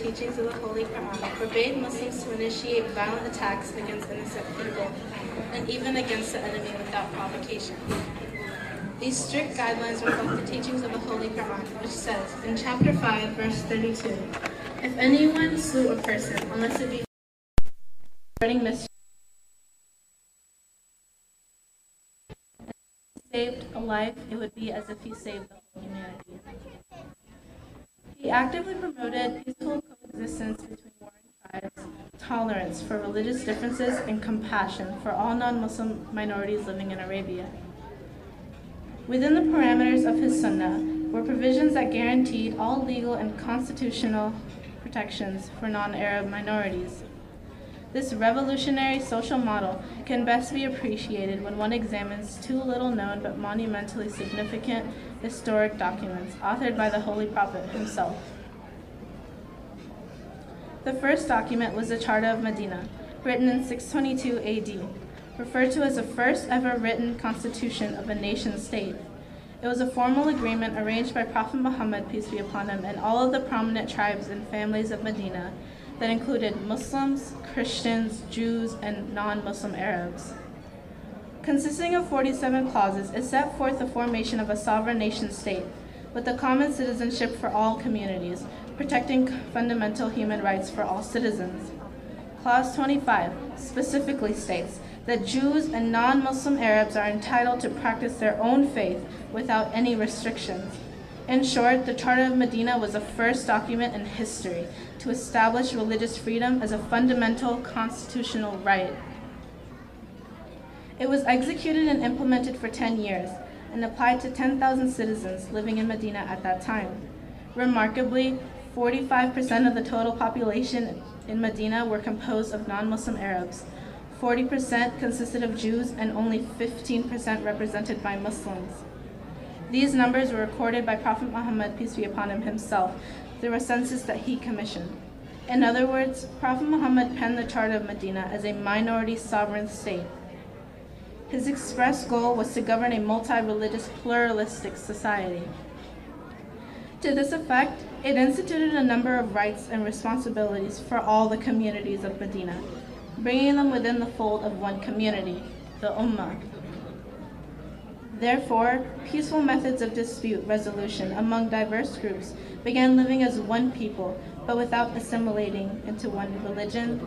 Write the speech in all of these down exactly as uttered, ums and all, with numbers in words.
teachings of the Holy Quran forbade Muslims to initiate violent attacks against innocent people, and even against the enemy without provocation. These strict guidelines reflect the teachings of the Holy Quran, which says, in chapter five, verse thirty-two, if anyone slew a person, unless it be spreading mischief, saved a life, it would be as if he saved the whole humanity. He actively promoted peaceful coexistence between warring tribes, tolerance for religious differences, and compassion for all non-Muslim minorities living in Arabia. Within the parameters of his Sunnah were provisions that guaranteed all legal and constitutional protections for non-Arab minorities. This revolutionary social model can best be appreciated when one examines two little-known but monumentally significant historic documents authored by the Holy Prophet himself. The first document was the Charter of Medina, written in six twenty-two A D, referred to as the first ever written constitution of a nation-state. It was a formal agreement arranged by Prophet Muhammad, peace be upon him, and all of the prominent tribes and families of Medina that included Muslims, Christians, Jews, and non-Muslim Arabs. Consisting of forty-seven clauses, it set forth the formation of a sovereign nation-state with a common citizenship for all communities, protecting fundamental human rights for all citizens. Clause twenty-five specifically states that Jews and non-Muslim Arabs are entitled to practice their own faith without any restrictions. In short, the Charter of Medina was the first document in history to establish religious freedom as a fundamental constitutional right. It was executed and implemented for ten years and applied to ten thousand citizens living in Medina at that time. Remarkably, forty-five percent of the total population in Medina were composed of non-Muslim Arabs, forty percent consisted of Jews, and only fifteen percent represented by Muslims. These numbers were recorded by Prophet Muhammad, peace be upon him, himself through a census that he commissioned. In other words, Prophet Muhammad penned the Charter of Medina as a minority sovereign state. His express goal was to govern a multi-religious, pluralistic society. To this effect, it instituted a number of rights and responsibilities for all the communities of Medina, bringing them within the fold of one community, the Ummah. Therefore, peaceful methods of dispute resolution among diverse groups began living as one people, but without assimilating into one religion,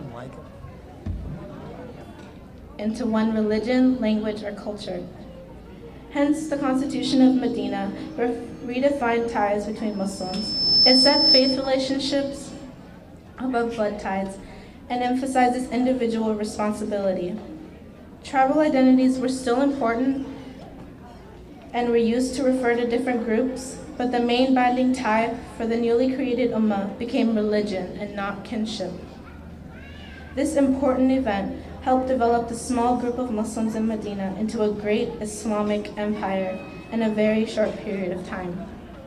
into one religion, language, or culture. Hence, the Constitution of Medina redefined ties between Muslims. It set faith relationships above blood ties and emphasizes individual responsibility. Tribal identities were still important and were used to refer to different groups, but the main binding tie for the newly created Ummah became religion and not kinship. This important event helped develop the small group of Muslims in Medina into a great Islamic empire in a very short period of time.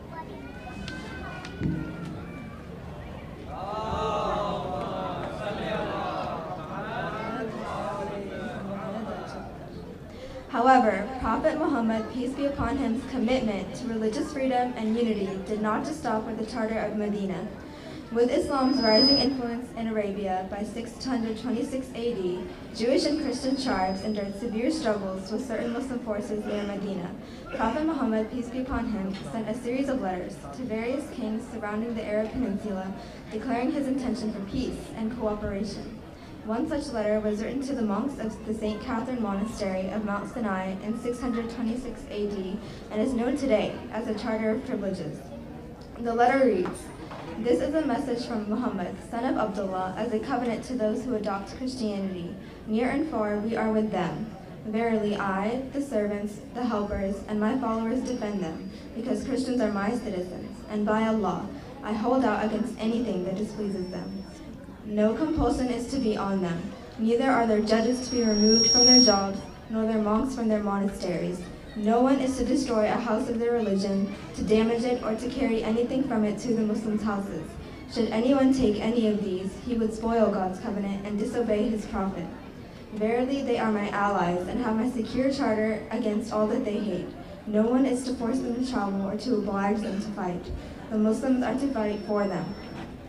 However, Prophet Muhammad, peace be upon him's commitment to religious freedom and unity did not just stop with the Charter of Medina. With Islam's rising influence in Arabia by six hundred twenty-six A D, Jewish and Christian tribes endured severe struggles with certain Muslim forces near Medina. Prophet Muhammad, peace be upon him, sent a series of letters to various kings surrounding the Arab Peninsula, declaring his intention for peace and cooperation. One such letter was written to the monks of the Saint Catherine Monastery of Mount Sinai in six hundred twenty-six A D and is known today as the Charter of Privileges. The letter reads, "This is a message from Muhammad, son of Abdullah, as a covenant to those who adopt Christianity. Near and far we are with them. Verily I, the servants, the helpers, and my followers defend them, because Christians are my citizens, and by Allah, I hold out against anything that displeases them. No compulsion is to be on them, neither are their judges to be removed from their jobs, nor their monks from their monasteries. No one is to destroy a house of their religion, to damage it, or to carry anything from it to the Muslims' houses. Should anyone take any of these, he would spoil God's covenant and disobey his prophet. Verily they are my allies, and have my secure charter against all that they hate. No one is to force them to travel or to oblige them to fight. The Muslims are to fight for them.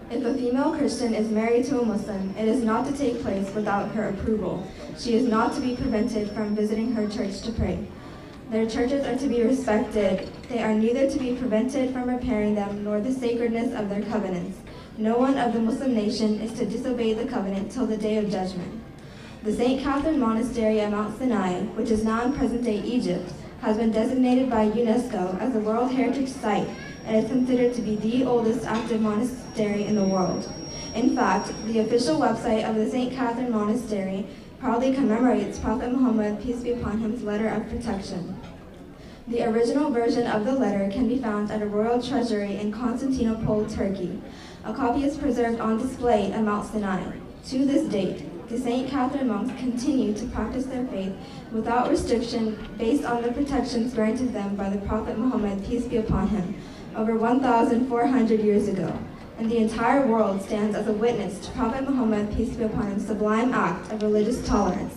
If a female Christian is married to a Muslim, it is not to take place without her approval. She is not to be prevented from visiting her church to pray. Their churches are to be respected. They are neither to be prevented from repairing them nor the sacredness of their covenants. No one of the Muslim nation is to disobey the covenant till the day of judgment. The Saint Catherine Monastery at Mount Sinai, which is now in present-day Egypt, has been designated by UNESCO as a World Heritage Site and is considered to be the oldest active monastery in the world. In fact, the official website of the Saint Catherine Monastery proudly commemorates Prophet Muhammad, peace be upon him, letter of protection. The original version of the letter can be found at a royal treasury in Constantinople, Turkey. A copy is preserved on display at Mount Sinai. To this date, the Saint Catherine monks continue to practice their faith without restriction based on the protections granted them by the Prophet Muhammad, peace be upon him, over one thousand four hundred years ago. And the entire world stands as a witness to Prophet Muhammad, peace be upon him, sublime act of religious tolerance.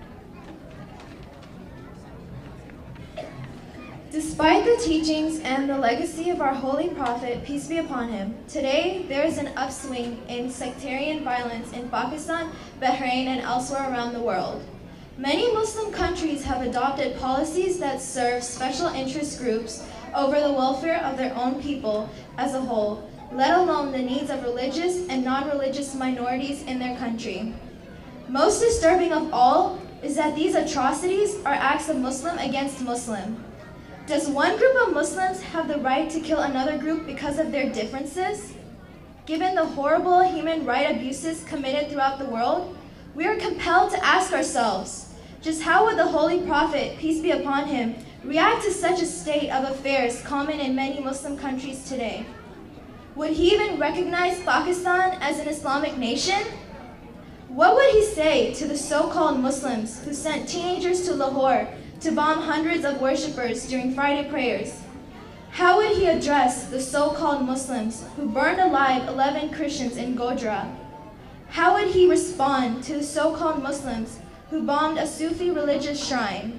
Despite the teachings and the legacy of our holy prophet, peace be upon him, today there is an upswing in sectarian violence in Pakistan, Bahrain, and elsewhere around the world. Many Muslim countries have adopted policies that serve special interest groups over the welfare of their own people as a whole, let alone the needs of religious and non-religious minorities in their country. Most disturbing of all is that these atrocities are acts of Muslim against Muslim. Does one group of Muslims have the right to kill another group because of their differences? Given the horrible human rights abuses committed throughout the world, we are compelled to ask ourselves, just how would the Holy Prophet, peace be upon him, react to such a state of affairs common in many Muslim countries today? Would he even recognize Pakistan as an Islamic nation? What would he say to the so-called Muslims who sent teenagers to Lahore to bomb hundreds of worshippers during Friday prayers? How would he address the so-called Muslims who burned alive eleven Christians in Godhra? How would he respond to the so-called Muslims who bombed a Sufi religious shrine?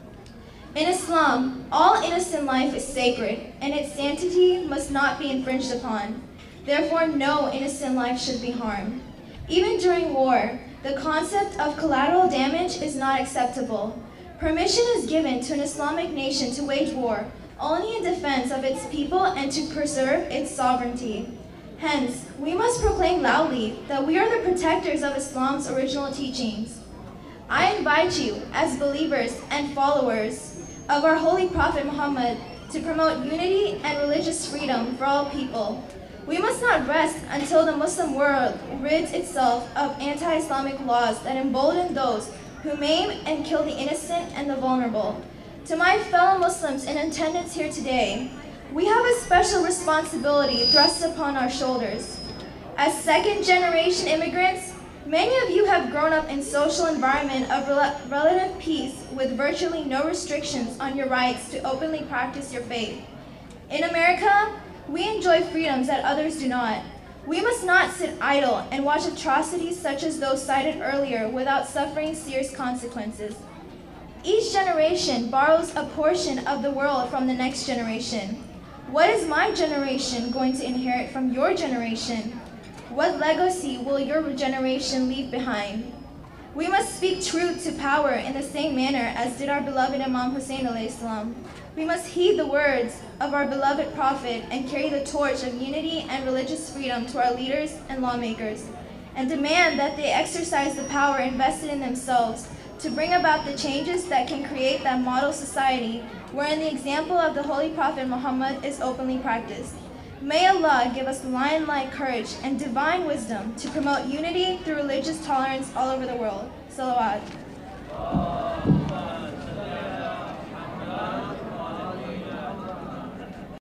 In Islam, all innocent life is sacred, and its sanctity must not be infringed upon. Therefore, no innocent life should be harmed. Even during war, the concept of collateral damage is not acceptable. Permission is given to an Islamic nation to wage war only in defense of its people and to preserve its sovereignty. Hence, we must proclaim loudly that we are the protectors of Islam's original teachings. I invite you, as believers and followers of our Holy Prophet Muhammad, to promote unity and religious freedom for all people. We must not rest until the Muslim world rids itself of anti-Islamic laws that embolden those who maim and kill the innocent and the vulnerable. To my fellow Muslims in attendance here today, we have a special responsibility thrust upon our shoulders. As second-generation immigrants, many of you have grown up in social environment of rel relative peace with virtually no restrictions on your rights to openly practice your faith. In America, we enjoy freedoms that others do not. We must not sit idle and watch atrocities such as those cited earlier without suffering serious consequences. Each generation borrows a portion of the world from the next generation. What is my generation going to inherit from your generation? What legacy will your generation leave behind? We must speak truth to power in the same manner as did our beloved Imam Hussein alayhi salam. We must heed the words of our beloved Prophet and carry the torch of unity and religious freedom to our leaders and lawmakers, and demand that they exercise the power invested in themselves to bring about the changes that can create that model society wherein the example of the Holy Prophet Muhammad is openly practiced. May Allah give us lion-like courage and divine wisdom to promote unity through religious tolerance all over the world. Salawat.